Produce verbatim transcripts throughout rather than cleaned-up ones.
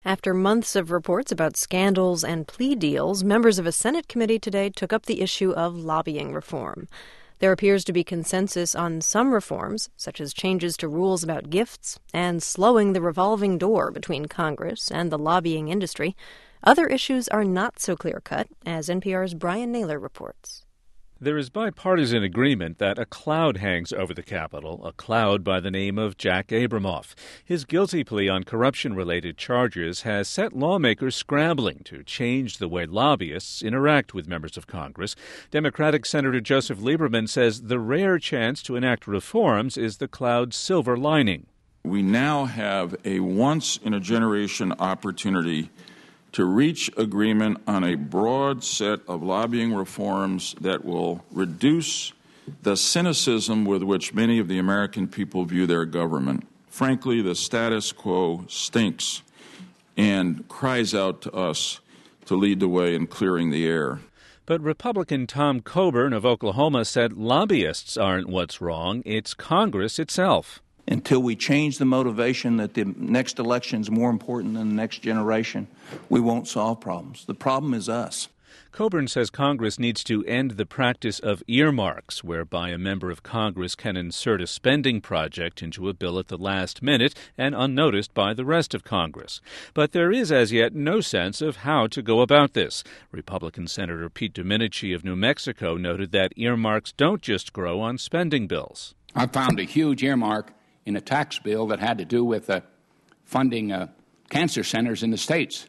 After months of reports about scandals and plea deals, members of a Senate committee today took up the issue of lobbying reform. There appears to be consensus on some reforms, such as changes to rules about gifts and slowing the revolving door between Congress and the lobbying industry. Other issues are not so clear-cut, as N P R's Brian Naylor reports. There is bipartisan agreement that a cloud hangs over the Capitol, a cloud by the name of Jack Abramoff. His guilty plea on corruption-related charges has set lawmakers scrambling to change the way lobbyists interact with members of Congress. Democratic Senator Joseph Lieberman says the rare chance to enact reforms is the cloud's silver lining. We now have a once-in-a-generation opportunity to reach agreement on a broad set of lobbying reforms that will reduce the cynicism with which many of the American people view their government. Frankly, the status quo stinks and cries out to us to lead the way in clearing the air. But Republican Tom Coburn of Oklahoma said lobbyists aren't what's wrong, it's Congress itself. Until we change the motivation that the next election is more important than the next generation, we won't solve problems. The problem is us. Coburn says Congress needs to end the practice of earmarks, whereby a member of Congress can insert a spending project into a bill at the last minute and unnoticed by the rest of Congress. But there is as yet no sense of how to go about this. Republican Senator Pete Domenici of New Mexico noted that earmarks don't just grow on spending bills. I found a huge earmark in a tax bill that had to do with uh, funding uh, cancer centers in the states.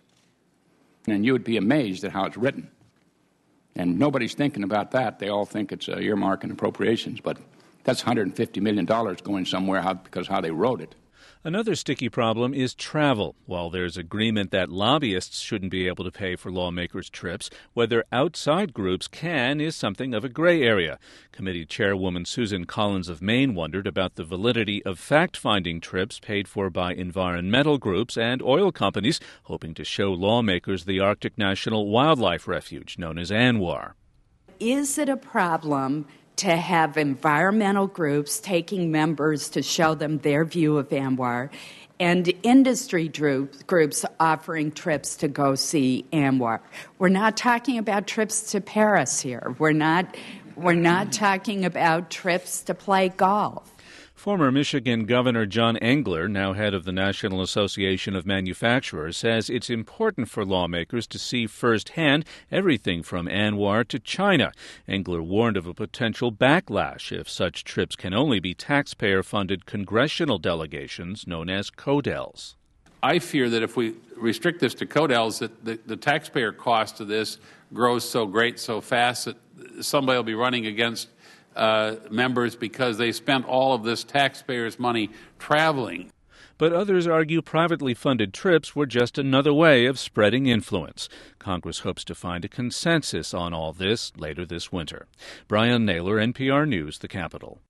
And you would be amazed at how it's written. And nobody's thinking about that. They all think it's uh, earmark and appropriations, but that's one hundred fifty million dollars going somewhere how, because how they wrote it. Another sticky problem is travel. While there's agreement that lobbyists shouldn't be able to pay for lawmakers' trips, whether outside groups can is something of a gray area. Committee Chairwoman Susan Collins of Maine wondered about the validity of fact-finding trips paid for by environmental groups and oil companies hoping to show lawmakers the Arctic National Wildlife Refuge, known as ANWR. Is it a problem to have environmental groups taking members to show them their view of ANWR and industry groups offering trips to go see ANWR? We're not talking about trips to Paris here. We're not, we're not talking about trips to play golf. Former Michigan Governor John Engler, now head of the National Association of Manufacturers, says it's important for lawmakers to see firsthand everything from ANWR to China. Engler warned of a potential backlash if such trips can only be taxpayer-funded congressional delegations known as CODELs. I fear that if we restrict this to CODELs, that the, the taxpayer cost of this grows so great so fast that somebody will be running against Uh, members because they spent all of this taxpayers' money traveling. But others argue privately funded trips were just another way of spreading influence. Congress hopes to find a consensus on all this later this winter. Brian Naylor, N P R News, the Capitol.